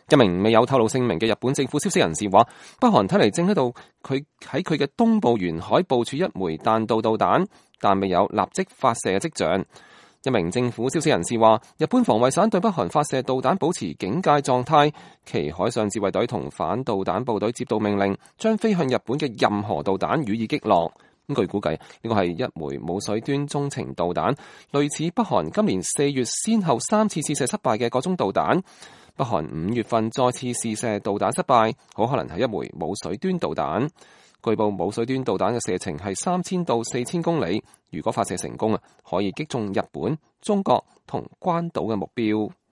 一名未有透露姓名嘅日本政府消息人士話，北韓睇嚟正喺度喺佢嘅東部沿海部署一枚彈道導彈，但未有立即發射嘅跡象。一名政府消息人士話，日本防衛省對北韓發射導彈保持警戒狀態，其海上自衛隊同反導彈部隊接到命令，將飛向日本嘅任何導彈予以擊落。據估計，呢個係一枚冇水端中程導彈，類似北韓今年4月先後3次試射失敗嘅嗰種導彈。北韓5月份再次試射導彈失敗，好可能係一枚冇水端導彈。據報冇水端導彈嘅射程係3000到4000公里，如果發射成功可以擊中日本、中國同關島嘅目標。